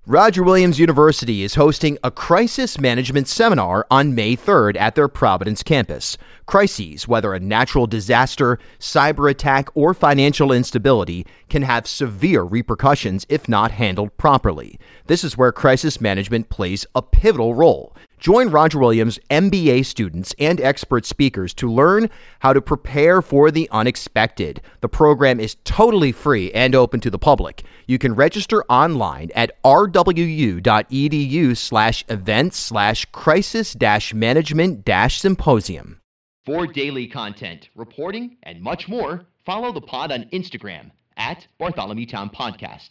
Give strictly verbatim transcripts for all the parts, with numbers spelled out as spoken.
Roger Williams University is hosting a crisis management seminar on May third at their Providence campus. Crises, whether a natural disaster, cyber attack, or financial instability, can have severe repercussions if not handled properly. This is where crisis management plays a pivotal role. Join Roger Williams M B A students and expert speakers to learn how to prepare for the unexpected. The program is totally free and open to the public. You can register online at rwu.edu slash events slash crisis dash management dash symposium. For daily content, reporting, and much more, follow the pod on Instagram at Bartholomew Town Podcast.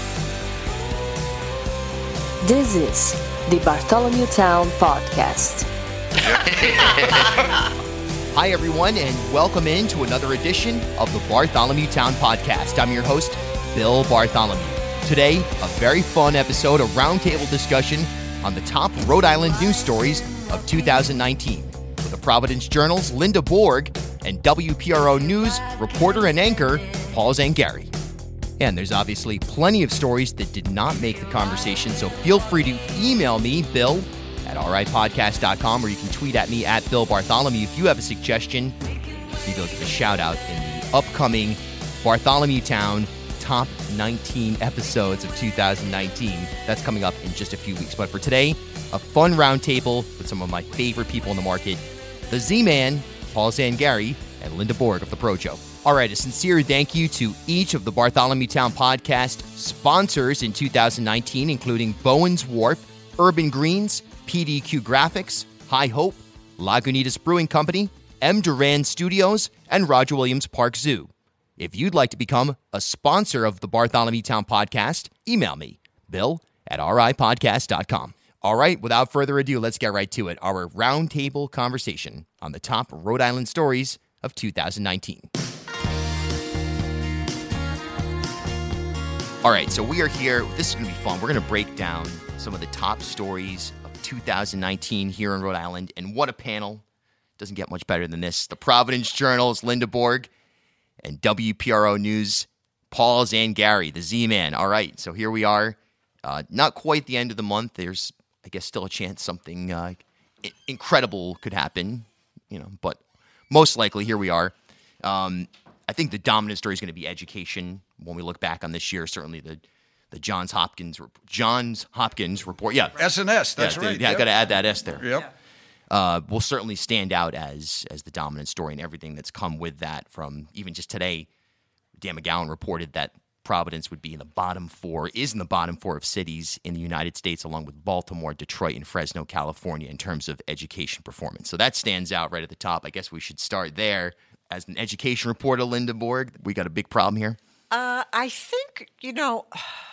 This is the Bartholomew Town Podcast. Hi, everyone, and welcome in to another edition of the Bartholomew Town Podcast. I'm your host, Bill Bartholomew. Today, a very fun episode, a roundtable discussion on the top Rhode Island news stories of two thousand nineteen. With the Providence Journal's Linda Borg and W P R O News reporter and anchor, Paul Zangari. And there's obviously plenty of stories that did not make the conversation, so feel free to email me, Bill, at r i podcast dot com, or you can tweet at me at Bill Bartholomew if you have a suggestion. Maybe I'll give a shout-out in the upcoming Bartholomew Town Top nineteen episodes of two thousand nineteen. That's coming up in just a few weeks. But for today, a fun roundtable with some of my favorite people in the market, the Z-Man, Paul Zangari, and Linda Borg of The Projo. All right, a sincere thank you to each of the Bartholomew Town Podcast sponsors in two thousand nineteen, including Bowen's Wharf, Urban Greens, P D Q Graphics, High Hope, Lagunitas Brewing Company, M. Duran Studios, and Roger Williams Park Zoo. If you'd like to become a sponsor of the Bartholomew Town Podcast, email me, Bill at r i podcast dot com. All right, without further ado, let's get right to it. Our roundtable conversation on the top Rhode Island stories of two thousand nineteen. All right, so we are here. This is going to be fun. We're going to break down some of the top stories of two thousand nineteen here in Rhode Island. And what a panel. Doesn't get much better than this. The Providence Journal's Linda Borg and W P R O News, Paul Zangari, the Z-Man. All right, so here we are. Uh, not quite the end of the month. There's, I guess, still a chance something uh, I- incredible could happen, you know, but most likely here we are. Um, I think the dominant story is going to be education. When we look back on this year, certainly the the Johns Hopkins Johns Hopkins report, yeah, S and S, that's yeah, right. Yeah, yep. got to add that S there. Yep. Uh, will certainly stand out as as the dominant story and everything that's come with that. From even just today, Dan McGowan reported that Providence would be in the bottom four, is in the bottom four of cities in the United States, along with Baltimore, Detroit, and Fresno, California, in terms of education performance. So that stands out right at the top. I guess we should start there. As an education reporter, Linda Borg, we got a big problem here. Uh, I think, you know,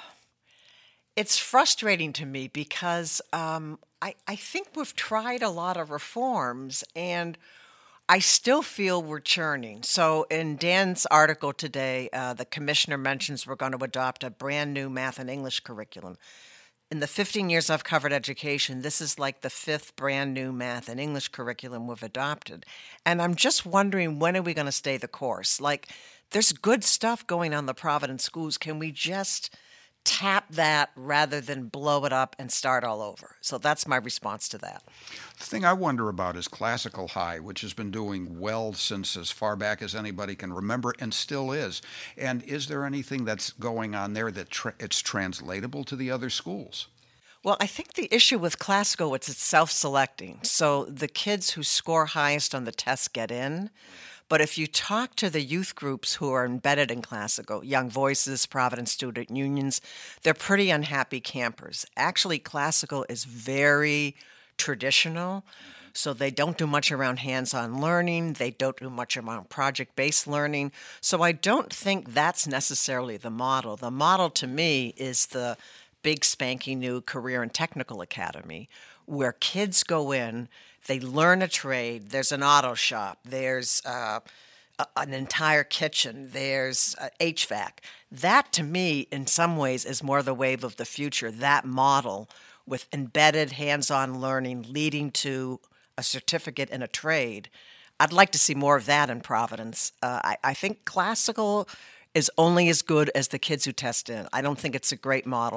it's frustrating to me because um, I, I think we've tried a lot of reforms and I still feel we're churning. So in Dan's article today, uh, the commissioner mentions we're going to adopt a brand new math and English curriculum. In the fifteen years I've covered education, this is like the fifth brand new math and English curriculum we've adopted. And I'm just wondering, when are we going to stay the course? Like, there's good stuff going on in the Providence schools. Can we just tap that rather than blow it up and start all over? So that's my response to that. The thing I wonder about is Classical High, which has been doing well since as far back as anybody can remember and still is. And is there anything that's going on there that tra- it's translatable to the other schools? Well, I think the issue with Classical is it's self-selecting. So the kids who score highest on the test get in. But if you talk to the youth groups who are embedded in Classical, Young Voices, Providence Student Unions, they're pretty unhappy campers. Actually, Classical is very traditional, so they don't do much around hands-on learning. They don't do much around project-based learning. So I don't think that's necessarily the model. The model to me is the big spanking new Career and Technical Academy, where kids go in, they learn a trade. There's an auto shop. There's uh, a, an entire kitchen. There's uh, H V A C. That, to me, in some ways, is more the wave of the future, that model with embedded hands-on learning leading to a certificate in a trade. I'd like to see more of that in Providence. Uh, I, I think Classical is only as good as the kids who test in. I don't think it's a great model.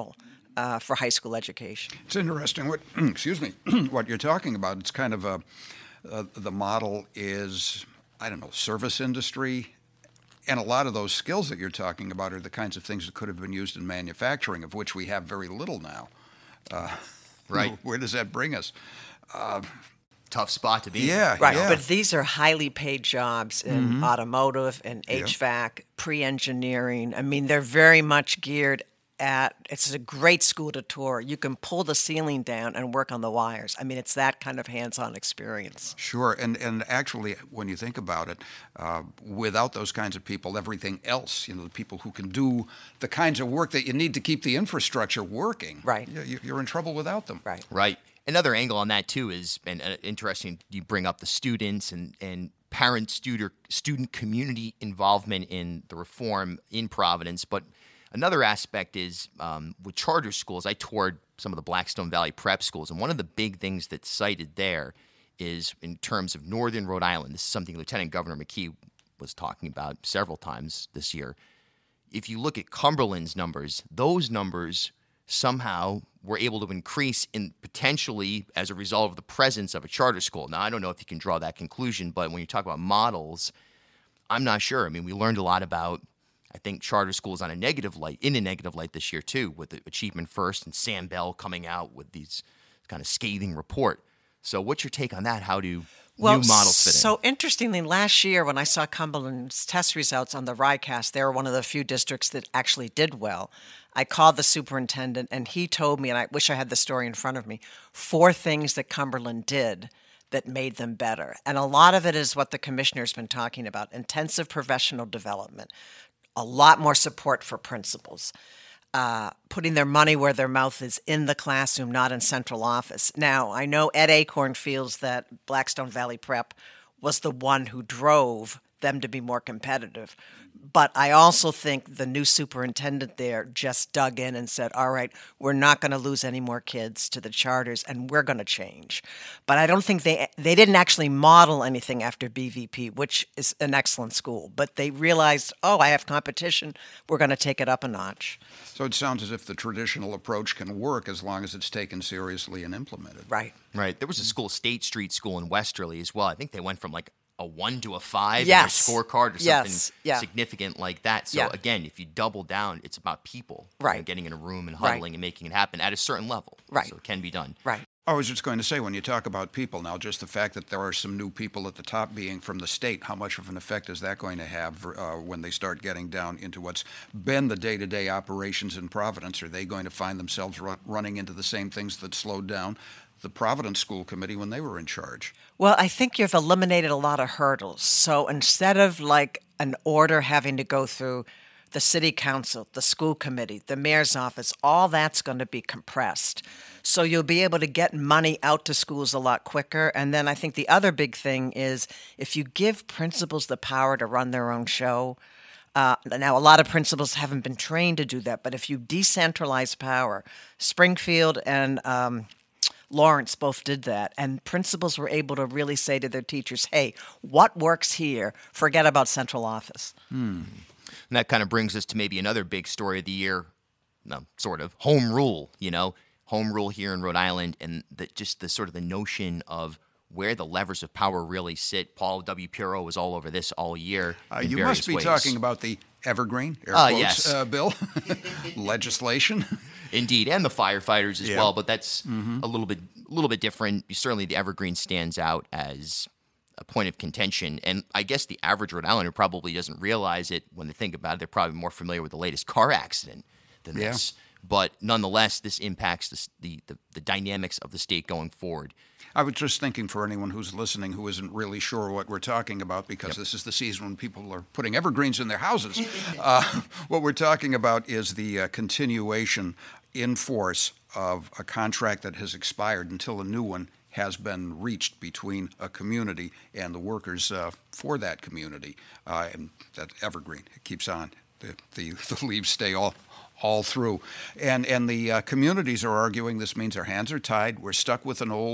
uh, for high school education. It's interesting what, excuse me, what you're talking about. It's kind of a, uh, the model is, I don't know, service industry. And a lot of those skills that you're talking about are the kinds of things that could have been used in manufacturing, of which we have very little now. Uh, right. Where does that bring us? Uh, Tough spot to be yeah, in. Right, yeah. but these are highly paid jobs in Mm-hmm. automotive and H V A C, pre-engineering. I mean, they're very much geared at, it's a great school to tour. You can pull the ceiling down and work on the wires. I mean, it's that kind of hands-on experience. Sure, and and actually, when you think about it, uh, without those kinds of people, everything else, you know, the people who can do the kinds of work that you need to keep the infrastructure working, Right. you- you're in trouble without them. Right. Right. Another angle on that, too, is, and uh, interesting, you bring up the students and, and parent student, student community involvement in the reform in Providence. But another aspect is um, with charter schools, I toured some of the Blackstone Valley prep schools, and one of the big things that's cited there is in terms of Northern Rhode Island. This is something Lieutenant Governor McKee was talking about several times this year. If you look at Cumberland's numbers, those numbers somehow were able to increase in potentially as a result of the presence of a charter school. Now, I don't know if you can draw that conclusion, but when you talk about models, I'm not sure. I mean, we learned a lot about, I think, charter schools on a negative light, in a negative light this year, too, with the Achievement First and Sam Bell coming out with these kind of scathing report. So what's your take on that? How do Well, new models fit in? so interestingly, last year when I saw Cumberland's test results on the RICAST, they were one of the few districts that actually did well. I called the superintendent, and he told me, and I wish I had the story in front of me, four things that Cumberland did that made them better. And a lot of it is what the commissioner's been talking about, intensive professional development, a lot more support for principals, uh, putting their money where their mouth is in the classroom, not in central office. Now, I know Ed Acorn feels that Blackstone Valley Prep was the one who drove them to be more competitive. But I also think the new superintendent there just dug in and said, all right, we're not going to lose any more kids to the charters, and we're going to change. But I don't think they they didn't actually model anything after B V P, which is an excellent school. But they realized, oh, I have competition. We're going to take it up a notch. So it sounds as if the traditional approach can work as long as it's taken seriously and implemented. Right. Right. There was a school, State Street School in Westerly as well. I think they went from like a one to a five Yes. in their scorecard or something Yes. Yeah. significant like that. So Yeah. again, if you double down, it's about people. you Right. know, getting in a room and Right. huddling and making it happen at a certain level. Right. So it can be done. Right. I was just going to say, when you talk about people now, just the fact that there are some new people at the top being from the state, how much of an effect is that going to have uh, when they start getting down into what's been the day-to-day operations in Providence? Are they going to find themselves ru- running into the same things that slowed down the Providence School Committee when they were in charge? Well, I think you've eliminated a lot of hurdles. So instead of like an order having to go through the city council, the school committee, the mayor's office, all that's going to be compressed. So you'll be able to get money out to schools a lot quicker. And then I think the other big thing is if you give principals the power to run their own show. Uh, now, a lot of principals haven't been trained to do that, but if you decentralize power, Springfield and um, Lawrence both did that, and principals were able to really say to their teachers, hey, what works here? Forget about central office. Hmm. And that kind of brings us to maybe another big story of the year, no, sort of, home rule, you know, home rule here in Rhode Island, and the, just the sort of the notion of where the levers of power really sit. Paul W. Puro was all over this all year. Uh, in you various must be ways. talking about the evergreen, air Uh, quotes, yes. uh, bill, legislation. Indeed, and the firefighters as Yeah. well, but that's a little bit a little bit different. Certainly the evergreen stands out as a point of contention, and I guess the average Rhode Islander probably doesn't realize it when they think about it. They're probably more familiar with the latest car accident than Yeah. this. But nonetheless, this impacts the, the, the, the dynamics of the state going forward. I was just thinking for anyone who's listening who isn't really sure what we're talking about, because this is the season when people are putting evergreens in their houses. uh, what we're talking about is the uh, continuation in force of a contract that has expired until a new one has been reached between a community and the workers uh, for that community. Uh, and that evergreen, it keeps on. The, the, the leaves stay all all through. And and the uh, communities are arguing this means our hands are tied. We're stuck with an old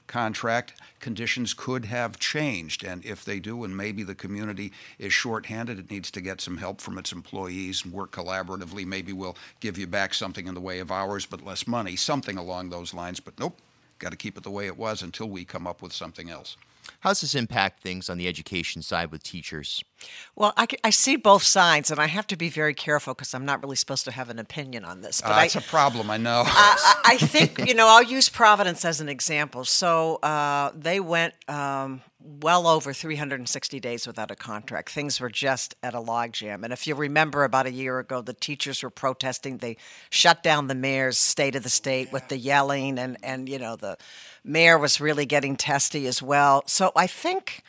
contract, conditions could have changed. And if they do, and maybe the community is shorthanded, it needs to get some help from its employees and work collaboratively. Maybe we'll give you back something in the way of hours, but less money, something along those lines. But nope, got to keep it the way it was until we come up with something else. How does this impact things on the education side with teachers? Well, I, I see both sides, and I have to be very careful because I'm not really supposed to have an opinion on this. But uh, I, that's a problem, I know. I, I think, you know, I'll use Providence as an example. So uh, they went um, well over three hundred sixty days without a contract. Things were just at a logjam. And if you remember, about a year ago, the teachers were protesting. They shut down the mayor's State of the State with the yelling, and, and you know, the mayor was really getting testy as well. So I think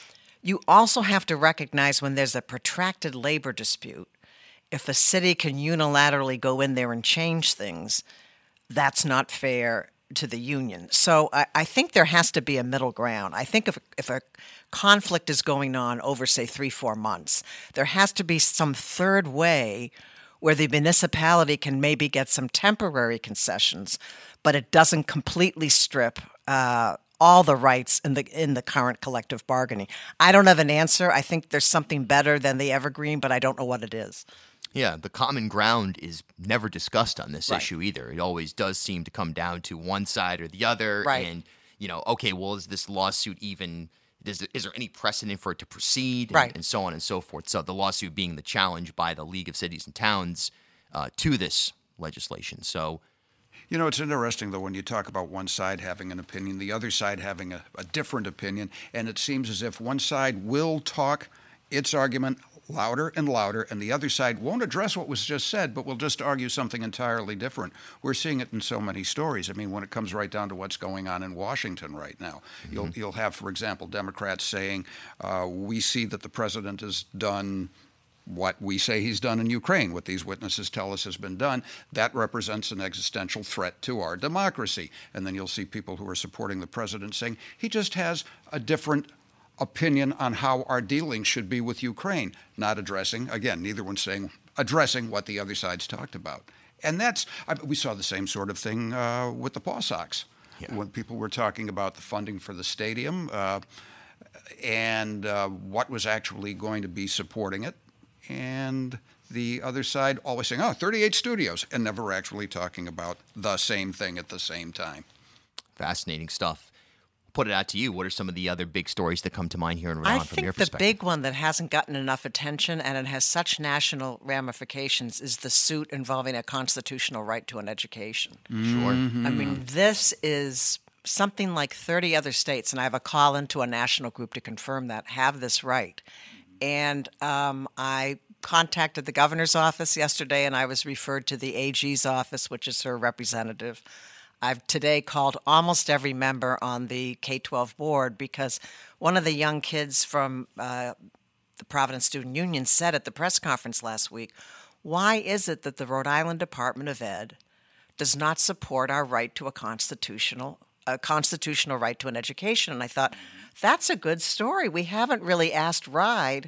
you also have to recognize when there's a protracted labor dispute, if a city can unilaterally go in there and change things, that's not fair to the union. So I, I think there has to be a middle ground. I think if if a conflict is going on over, say, three, four months, there has to be some third way where the municipality can maybe get some temporary concessions, but it doesn't completely strip uh, all the rights in the in the current collective bargaining. I don't have an answer. I think there's something better than the evergreen, but I don't know what it is. Yeah, the common ground is never discussed on this Right. issue either. It always does seem to come down to one side or the other. Right. And, you know, okay, well, is this lawsuit even, is, is there any precedent for it to proceed? And, Right. and so on and so forth. So the lawsuit being the challenge by the League of Cities and Towns uh, to this legislation. So, You know, it's interesting, though, when you talk about one side having an opinion, the other side having a, a different opinion, and it seems as if one side will talk its argument louder and louder, and the other side won't address what was just said, but will just argue something entirely different. We're seeing it in so many stories. I mean, when it comes right down to what's going on in Washington right now, mm-hmm. you'll you'll have, for example, Democrats saying, uh, we see that the president has done what we say he's done in Ukraine, what these witnesses tell us has been done. That represents an existential threat to our democracy. And then you'll see people who are supporting the president saying he just has a different opinion on how our dealings should be with Ukraine, not addressing, again, neither one saying, addressing what the other side's talked about. And that's, I, we saw the same sort of thing uh, with the Paw Sox. Yeah. When people were talking about the funding for the stadium uh, and uh, what was actually going to be supporting it, and the other side always saying, oh, thirty-eight studios, and never actually talking about the same thing at the same time. Fascinating stuff. Put it out to you. What are some of the other big stories that come to mind here in Rhode Island from your perspective? I think the perspective? big one that hasn't gotten enough attention and it has such national ramifications is the suit involving a constitutional right to an education. Sure. Mm-hmm. I mean, this is something like thirty other states, and I have a call into a national group to confirm that, have this right. And um, I contacted the governor's office yesterday, and I was referred to the A G's office, which is her representative. I've today called almost every member on the K twelve board because one of the young kids from uh, the Providence Student Union said at the press conference last week, why is it that the Rhode Island Department of Ed does not support our right to a constitutional a constitutional right to an education? And I thought, that's a good story. We haven't really asked RIDE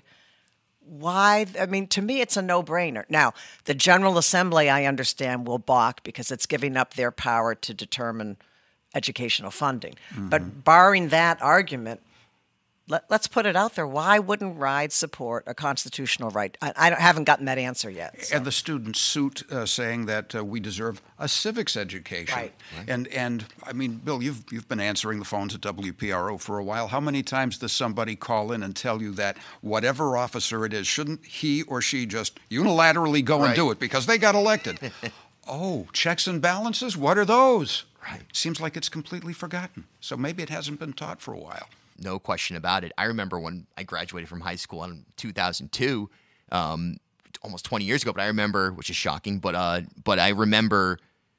why. I mean, to me, it's a no-brainer. Now, the General Assembly, I understand, will balk because it's giving up their power to determine educational funding. Mm-hmm. But barring that argument, let, let's put it out there. Why wouldn't RIDE support a constitutional right? I, I haven't gotten that answer yet. So. And the student suit uh, saying that uh, we deserve a civics education. Right. Right. And, and I mean, Bill, you've, you've been answering the phones at W P R O for a while. How many times does somebody call in and tell you that whatever officer it is, shouldn't he or she just unilaterally go Right. and do it because they got elected? Oh, checks and balances? What are those? Right. Seems like it's completely forgotten. So maybe it hasn't been taught for a while. No question about it. I remember when I graduated from high school in two thousand two, um, almost twenty years ago, but I remember, which is shocking, but uh, but I remember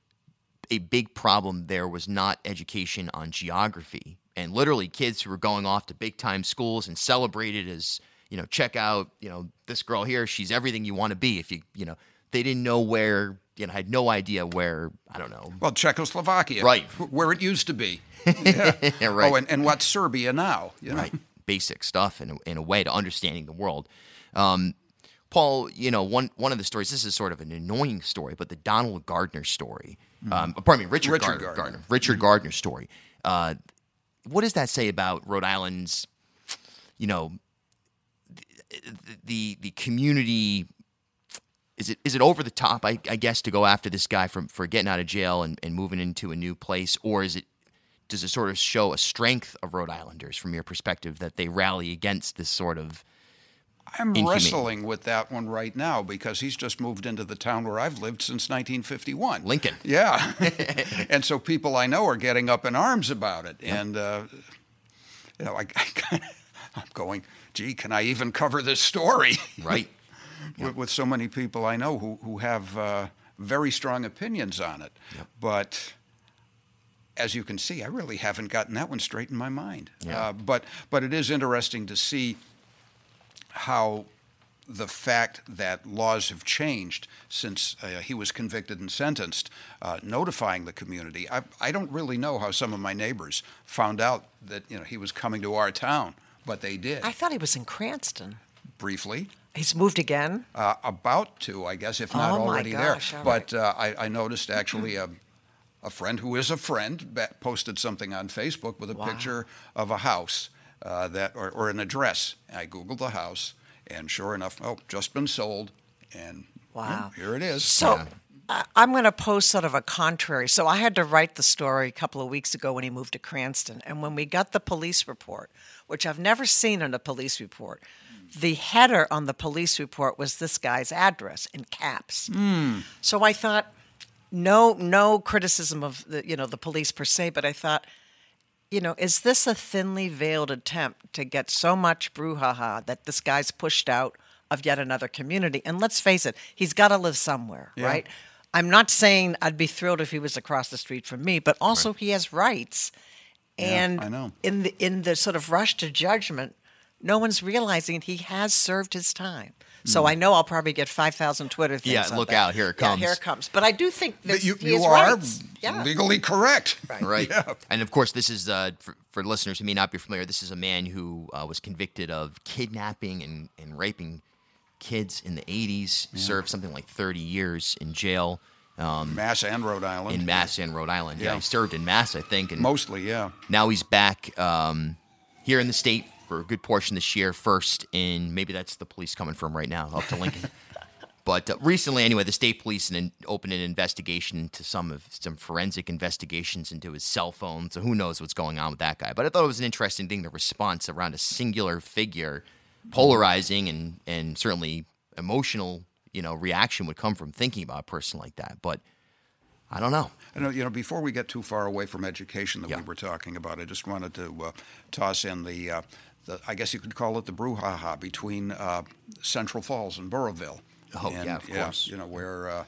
a big problem there was not education on geography. And literally kids who were going off to big-time schools and celebrated as, you know, check out, you know, this girl here, she's everything you want to be. If you, you know, they didn't know where, you know, had no idea where, I don't know. Well, Czechoslovakia. Right. Where it used to be. Yeah. Yeah, right. Oh, and, and what's Serbia now? You know? Right. Basic stuff in a, in a way to understanding the world. Um, Paul, you know, one one of the stories, this is sort of an annoying story, but the Donald Gardner story, um, pardon me, Richard, Richard Gardner, Gardner. Gardner, Richard mm-hmm. Gardner story. Uh, what does that say about Rhode Island's, you know, the the, the community? Is it is it over the top, I, I guess, to go after this guy from for getting out of jail and, and moving into a new place, or is it does it sort of show a strength of Rhode Islanders from your perspective that they rally against this sort of? I'm inhumane. wrestling with that one right now because he's just moved into the town where I've lived since nineteen fifty-one. Lincoln. Yeah. And so people I know are getting up in arms about it. Yep. And, uh, you know, I, I kind of, I'm going, gee, can I even cover this story? Right. Yep. with, with so many people I know who, who have uh, very strong opinions on it. Yep. But as you can see, I really haven't gotten that one straight in my mind. Yeah. Uh, but but it is interesting to see how the fact that laws have changed since uh, he was convicted and sentenced, uh, notifying the community. I, I don't really know how some of my neighbors found out that you know he was coming to our town, but they did. I thought he was in Cranston. Briefly. He's moved again? Uh, about to, I guess, if not oh already my gosh, there. all But right. uh, I, I noticed actually a, a friend who is a friend ba- posted something on Facebook with a Wow. picture of a house uh, that or, or an address. I Googled the house, and sure enough, oh, just been sold, and Wow. yeah, here it is. So Yeah. I- I'm going to post sort of a contrary. So I had to write the story a couple of weeks ago when he moved to Cranston. And when we got the police report, which I've never seen in a police report, the header on the police report was this guy's address in caps. Mm. So I thought, no, no criticism of the, you know, the police per se, but I thought, you know, is this a thinly veiled attempt to get so much brouhaha that this guy's pushed out of yet another community? And let's face it, he's got to live somewhere, Yeah. right? I'm not saying I'd be thrilled if he was across the street from me, but also Right. he has rights. And I know. in the in the sort of rush to judgment, no one's realizing he has served his time. So I know I'll probably get five thousand Twitter things. Yeah, on look that. out, here it Yeah, comes. here it comes. But I do think That that you he you has are rights. Yeah. legally correct. Right. Yeah. And of course, this is, uh, for, for listeners who may not be familiar, this is a man who uh, was convicted of kidnapping and, and raping kids in the eighties, served something like thirty years in jail. Um, Mass and Rhode Island. in Mass and Rhode Island. Yeah. Yeah. he served in Mass, I think. And Mostly, yeah. now he's back um, here in the state for a good portion this year, first in, maybe that's the police coming from right now, up to Lincoln. But uh, recently, anyway, the state police an, opened an investigation into some of some forensic investigations into his cell phone. So who knows what's going on with that guy? But I thought it was an interesting thing, the response around a singular figure, polarizing and and certainly emotional, you know, reaction would come from thinking about a person like that. But I don't know. I know, you know, before we get too far away from education that Yeah. we were talking about, I just wanted to uh, toss in the, uh, the, I guess you could call it the brouhaha between uh, Central Falls and Burrowville. Oh, And, yeah, of course. You know, where uh,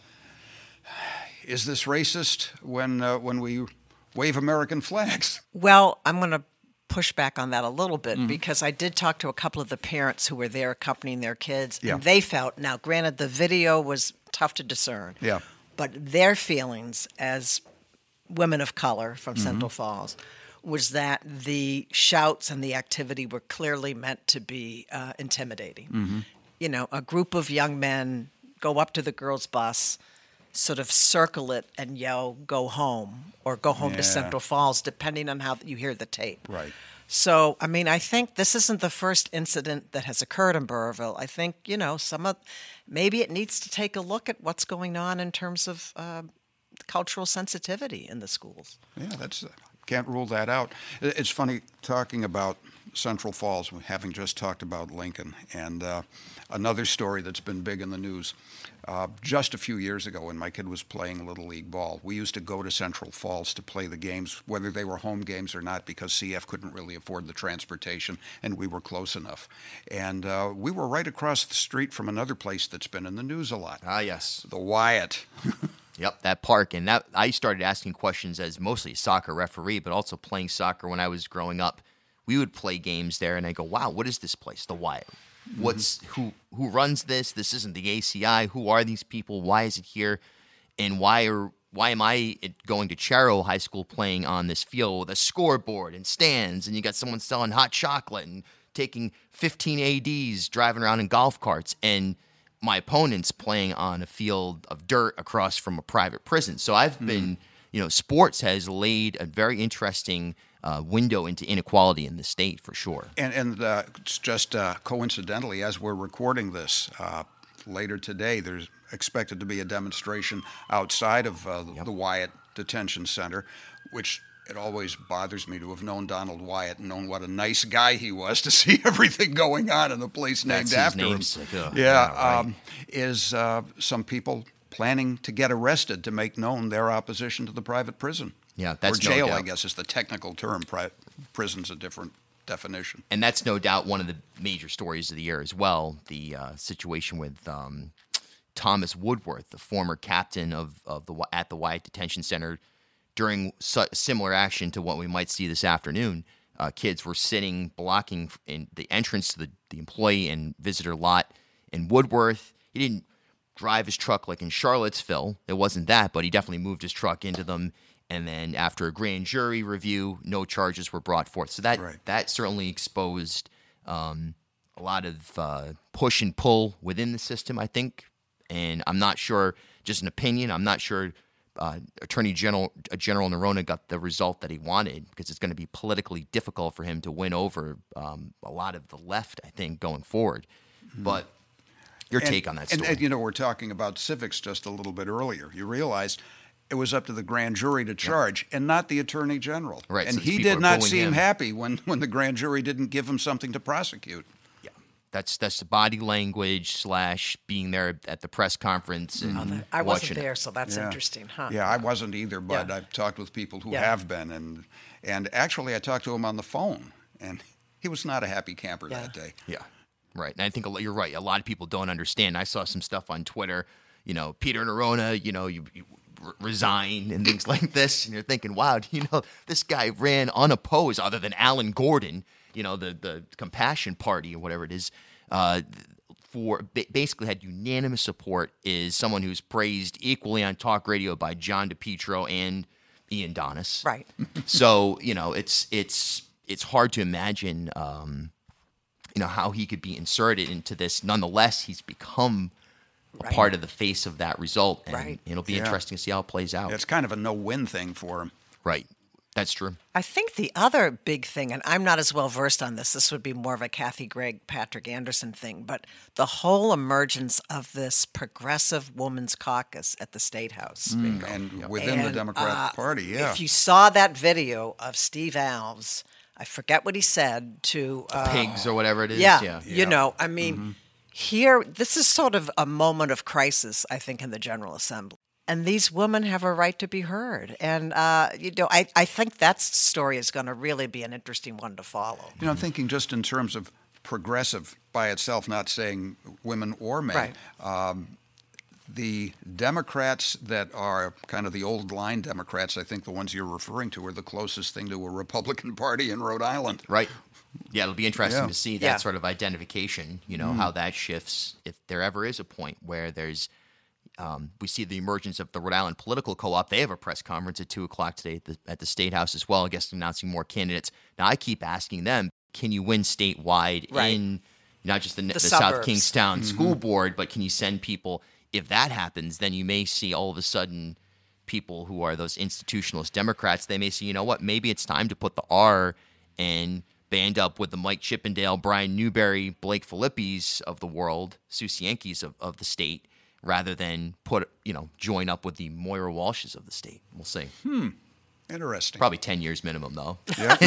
is this racist when uh, when we wave American flags? Well, I'm going to push back on that a little bit Mm-hmm. because I did talk to a couple of the parents who were there accompanying their kids, Yeah. and they felt, now granted, the video was tough to discern, Yeah. but their feelings as women of color from Mm-hmm. Central Falls was that the shouts and the activity were clearly meant to be uh, intimidating. Mm-hmm. You know, a group of young men go up to the girls' bus, sort of circle it and yell, "Go home," or "Go home Yeah. to Central Falls," depending on how you hear the tape. Right. So, I mean, I think this isn't the first incident that has occurred in Burrowville. I think, you know, some of maybe it needs to take a look at what's going on in terms of uh, cultural sensitivity in the schools. Yeah, that's can't rule that out. It- It's funny talking about Central Falls, having just talked about Lincoln, and uh, another story that's been big in the news. Uh, just a few years ago, when my kid was playing Little League ball, we used to go to Central Falls to play the games, whether they were home games or not, because C F couldn't really afford the transportation, and we were close enough. And uh, we were right across the street from another place that's been in the news a lot, Ah, yes. the Wyatt. Yep, that park. And that I started asking questions as mostly a soccer referee, but also playing soccer when I was growing up. We would play games there, and I go, wow, what is this place, the Wyatt? What's who who runs this? This isn't the A C I. Who are these people? Why is it here? And why are why am I going to Charo High School playing on this field with a scoreboard and stands, and you got someone selling hot chocolate and taking fifteen A Ds driving around in golf carts, and my opponent's playing on a field of dirt across from a private prison. So I've been, you know, sports has laid a very interesting uh, window into inequality in the state for sure. And, and uh, it's just uh, coincidentally, as we're recording this, uh, later today, there's expected to be a demonstration outside of uh, Yep. the Wyatt Detention Center, which it always bothers me to have known Donald Wyatt and known what a nice guy he was to see everything going on in the place named That's his after him. namesake. Ugh, Yeah, yeah, right. um, is uh, some people planning to get arrested to make known their opposition to the private prison. Yeah, that's or no jail, I doubt. guess is the technical term. Pri- prison's a different definition. And that's no doubt one of the major stories of the year as well. The uh, situation with um, Thomas Woodworth, the former captain of, of the at the Wyatt Detention Center, during su- similar action to what we might see this afternoon. Uh, kids were sitting blocking in the entrance to the, the employee and visitor lot in Woodworth. He didn't drive his truck like in Charlottesville. It wasn't that, but he definitely moved his truck into them. And then after a grand jury review, no charges were brought forth. So that Right. that certainly exposed um, a lot of uh, push and pull within the system, I think. And I'm not sure, just an opinion, I'm not sure uh, Attorney General uh, General Noronha got the result that he wanted, because it's going to be politically difficult for him to win over um, a lot of the left, I think, going forward. But your And- take on that and, story? and, you know, we're talking about civics just a little bit earlier. You realize it was up to the grand jury to charge and not the attorney general. Right, And so these he people did are not booing seem him. happy when, when the grand jury didn't give him something to prosecute. Yeah, that's that's the body language slash being there at the press conference and Oh, that- I watching wasn't it. there, so that's Yeah. interesting, huh? Yeah, I wasn't either, but Yeah. I've talked with people who Yeah. have been. And, and actually, I talked to him on the phone, and he was not a happy camper Yeah. that day. Yeah, right. And I think a lo- you're right. A lot of people don't understand. I saw some stuff on Twitter. You know, Peter Noronha. You know, you. you re- resign and things like this, and you're thinking, wow, you know, this guy ran unopposed, other than Alan Gordon, you know, the the Compassion Party or whatever it is, uh, for ba- basically had unanimous support. Is someone who's praised equally on talk radio by John DePietro and Ian Donis. Right. So you know, it's it's it's hard to imagine, um, you know, how he could be inserted into this. Nonetheless, he's become a Right. part of the face of that result, and Right. it'll be Yeah. interesting to see how it plays out. It's kind of a no-win thing for him. Right, that's true. I think the other big thing, and I'm not as well versed on this, this would be more of a Kathy Gregg, Patrick Anderson thing, but the whole emergence of this progressive women's caucus at the State House. And within the And, Democrat uh, Party, yeah. If you saw that video of Steve Alves, I forget what he said to uh, Pigs or whatever it is. Yeah, Yeah. you know, I mean, here, this is sort of a moment of crisis, I think, in the General Assembly. And these women have a right to be heard. And, uh, you know, I, I think that story is going to really be an interesting one to follow. You know, I'm thinking just in terms of progressive by itself, not saying women or men. Right. Um, the Democrats that are kind of the old line Democrats, I think the ones you're referring to, are the closest thing to a Republican Party in Rhode Island. Right. Yeah, it'll be interesting Yeah. to see that Yeah. sort of identification, you know, how that shifts, if there ever is a point where there's, um, we see the emergence of the Rhode Island Political Co-op. They have a press conference at two o'clock today at the, at the State House as well, I guess, announcing more candidates. Now, I keep asking them, can you win statewide Right. in not just the, the, The South suburbs. Kingstown School Board, but can you send people? If that happens, then you may see all of a sudden people who are those institutionalist Democrats, they may say, you know what, maybe it's time to put the R and band up with the Mike Chippendale, Brian Newberry, Blake Philippi's of the world, Susie Yankees of, of the state, rather than put, you know, join up with the Moira Walshes of the state. We'll see. Interesting. Probably ten years minimum, though. Yeah.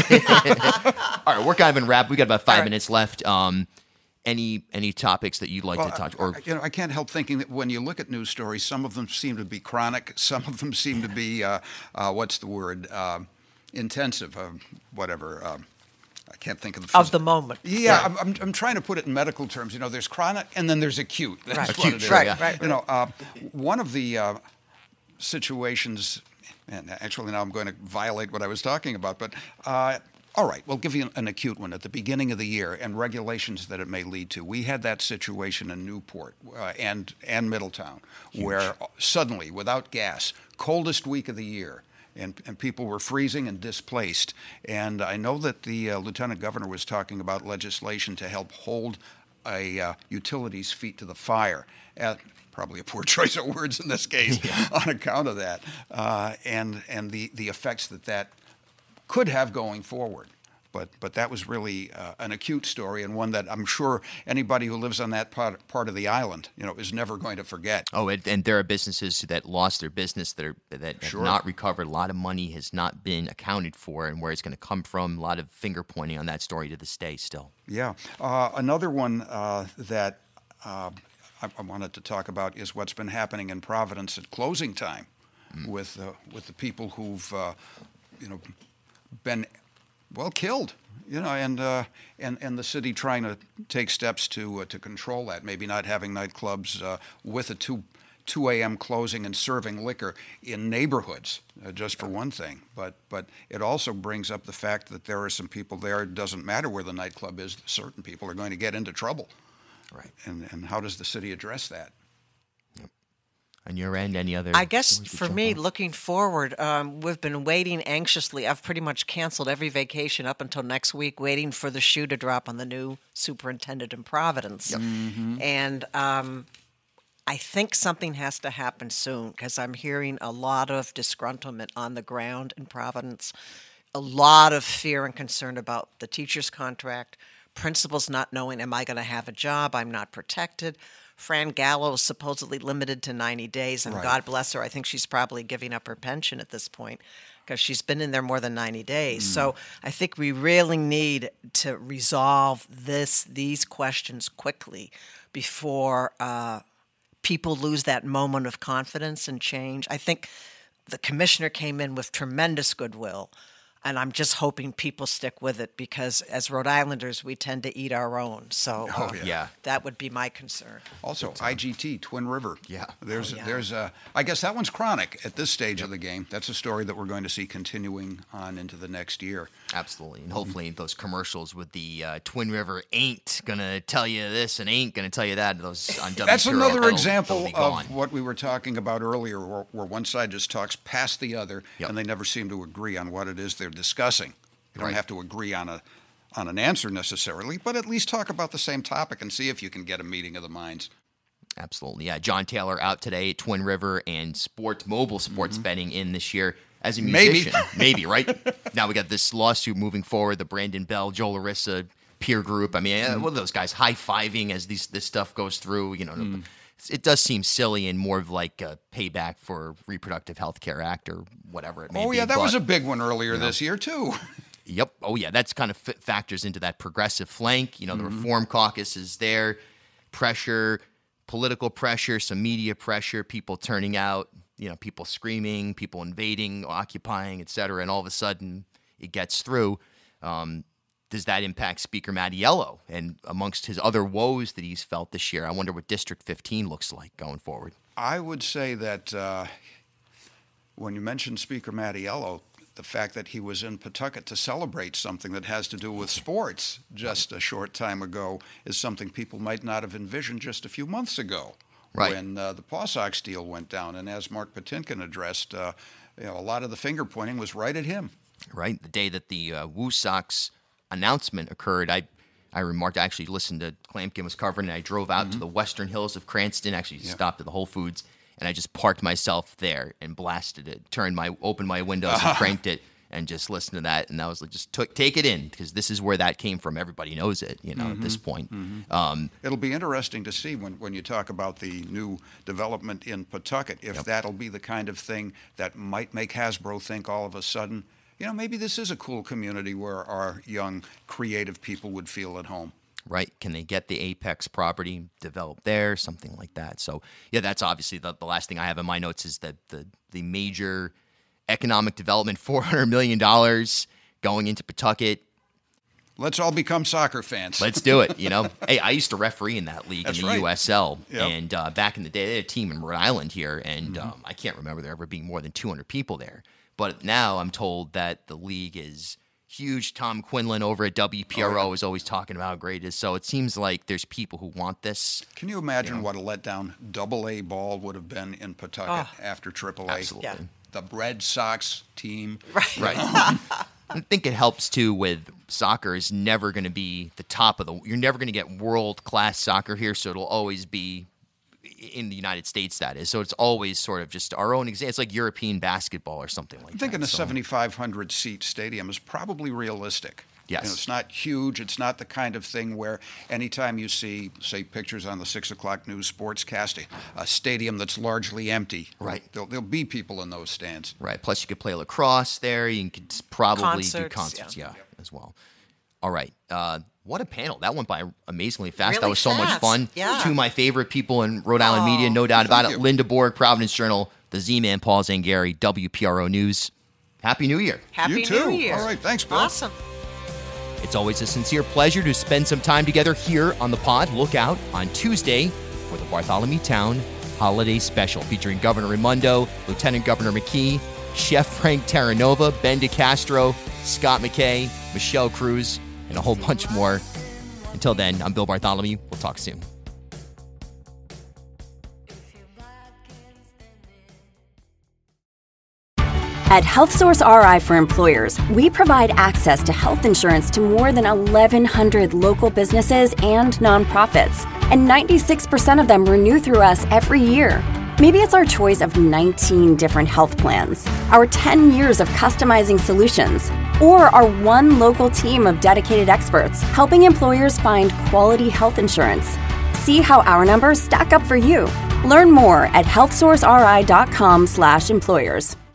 All right, we're kind of in wrap. We got about five All right. minutes left. Um, any any topics that you'd like Well, to touch? I- Or I- you know, I can't help thinking that when you look at news stories, some of them seem to be chronic, some of them seem to be, uh, uh, what's the word, uh, intensive, uh, whatever. Uh, I can't think of the Of the moment. Yeah, I'm, I'm, I'm trying to put it in medical terms. You know, there's chronic and then there's acute. That's Right. what Acute, it is. sure, Right, yeah. right, You know, uh, one of the uh, situations, and actually now I'm going to violate what I was talking about, but uh, all right, we'll give you an, an acute one at the beginning of the year and regulations that it may lead to. We had that situation in Newport uh, and and Middletown, where suddenly, without gas, coldest week of the year. And, and people were freezing and displaced. And I know that the uh, lieutenant governor was talking about legislation to help hold a uh, utilities' feet to the fire. Uh, probably a poor choice of words in this case on account of that, uh, and and the, the effects that that could have going forward. But but that was really uh, an acute story, and one that I'm sure anybody who lives on that part, part of the island, you know, is never going to forget. Oh, and, and there are businesses that lost their business that are that have Sure. not recovered. A lot of money has not been accounted for, and where it's going to come from. A lot of finger pointing on that story to this day still. Yeah. Uh, another one uh, that uh, I, I wanted to talk about is what's been happening in Providence at closing time mm. with uh, with the people who've uh, you know been well killed, you know, and uh, and and the city trying to take steps to uh, to control that. Maybe not having nightclubs uh, with a two two a.m. closing and serving liquor in neighborhoods, uh, just for one thing. But but it also brings up the fact that there are some people there. It doesn't matter where the nightclub is. Certain people are going to get into trouble. Right. And and how does the city address that? On your end, any other? I guess stories to for jump me, on? looking forward, um, we've been waiting anxiously. I've pretty much canceled every vacation up until next week, waiting for the shoe to drop on the new superintendent in Providence. Yep. Mm-hmm. And um, I think something has to happen soon because I'm hearing a lot of disgruntlement on the ground in Providence, a lot of fear and concern about the teacher's contract, principals not knowing, am I going to have a job? I'm not protected. Fran Gallo is supposedly limited to ninety days, and Right. God bless her. I think she's probably giving up her pension at this point because she's been in there more than ninety days. Mm. So I think we really need to resolve this these questions quickly before uh, people lose that moment of confidence and change. I think the commissioner came in with tremendous goodwill, and I'm just hoping people stick with it because as Rhode Islanders, we tend to eat our own. So Oh, yeah. Yeah. that would be my concern. Also, I G T, Twin River. Yeah. There's, Oh, yeah. there's a, I guess that one's chronic at this stage of the game. That's a story that we're going to see continuing on into the next year. Absolutely. And hopefully those commercials with the uh, Twin River ain't going to tell you this and ain't going to tell you that. Those on W P R L, That's another that'll- example that'll be gone. of what we were talking about earlier, where, where one side just talks past the other, Yep. and they never seem to agree on what it is they're discussing. You don't Right. have to agree on a on an answer necessarily, but at least talk about the same topic and see if you can get a meeting of the minds. Absolutely. Yeah. John Taylor out today at Twin River and sports, mobile sports Mm-hmm. betting in this year as a Maybe. musician. Maybe, right? Now we got this lawsuit moving forward, the Brandon Bell, Joe Larissa peer group. I mean, Mm-hmm. what are those guys high-fiving as these this stuff goes through? You know, Mm. it does seem silly and more of like a payback for Reproductive Health Care Act or whatever it may Oh, be. yeah, that but- was a big one earlier this year, too. Yep. Oh, yeah. That's kind of f- factors into that progressive flank. You know, the Mm-hmm. Reform Caucus is there. Pressure, political pressure, some media pressure, people turning out, you know, people screaming, people invading, occupying, et cetera. And all of a sudden it gets through. Um, does that impact Speaker Mattiello and amongst his other woes that he's felt this year? I wonder what District fifteen looks like going forward. I would say that uh, when you mentioned Speaker Mattiello, the fact that he was in Pawtucket to celebrate something that has to do with sports just a short time ago is something people might not have envisioned just a few months ago Right. when uh, the Paw Sox deal went down. And as Mark Patinkin addressed, uh, you know, a lot of the finger pointing was right at him. Right. The day that the uh, Woo Sox announcement occurred, I I remarked, I actually listened to Clampkin was covering, and I drove out to the western hills of Cranston, actually stopped at the Whole Foods, and I just parked myself there and blasted it, turned my, opened my windows and cranked it, and just listened to that, and I was like, just took, take it in, because this is where that came from. Everybody knows it, you know, at this point. Um, It'll be interesting to see when, when you talk about the new development in Pawtucket, if Yep. that'll be the kind of thing that might make Hasbro think all of a sudden, you know, maybe this is a cool community where our young, creative people would feel at home. right? Can they get the Apex property developed there, something like that? So, yeah, that's obviously the, the last thing I have in my notes is that the the major economic development, four hundred million dollars going into Pawtucket. Let's all become soccer fans. Let's do it, you know? Hey, I used to referee in that league That's in the right. U S L. Yep. And uh, back in the day, they had a team in Rhode Island here, and Mm-hmm. um, I can't remember there ever being more than two hundred people there. But now I'm told that the league is huge. Tom Quinlan over at W P R O Oh, yeah. is always talking about how great it is. So it seems like there's people who want this. Can you imagine what a letdown double A ball would have been in Pawtucket Oh. after triple A? Absolutely. Yeah. The Red Sox team. Right. Right. I think it helps too with soccer is never going to be the top of the. You're never going to get world class soccer here, so it'll always be in the United States, that is. So it's always sort of just our own example. It's like European basketball or something like I'm thinking that. a So- seventy-five hundred seat stadium is probably realistic. Yes. You know, it's not huge. It's not the kind of thing where anytime you see, say, pictures on the six o'clock news sportscasting, a stadium that's largely empty. Right. There'll, there'll be people in those stands. Right. Plus, you could play lacrosse there. You could probably do Concerts, concerts, yeah, yeah. as well. All right. Uh, what a panel. That went by amazingly fast. That Really was so much fast. fun. Yeah. Two of my favorite people in Rhode Island media, no doubt about thank it. you. Linda Borg, Providence Journal, the Z-Man, Paul Zangari, W P R O News. Happy New Year. Happy You too. New Year. All right, thanks, Bill. Awesome. It's always a sincere pleasure to spend some time together here on the pod. Look out on Tuesday for the Bartholomew Town Holiday Special featuring Governor Raimondo, Lieutenant Governor McKee, Chef Frank Terranova, Ben DeCastro, Scott McKay, Michelle Cruz, and a whole bunch more. Until then, I'm Bill Bartholomew. We'll talk soon. At HealthSource R I for Employers, we provide access to health insurance to more than eleven hundred local businesses and nonprofits, and ninety-six percent of them renew through us every year. Maybe it's our choice of nineteen different health plans, our ten years of customizing solutions, or our one local team of dedicated experts helping employers find quality health insurance. See how our numbers stack up for you. Learn more at health source r i dot com slash employers.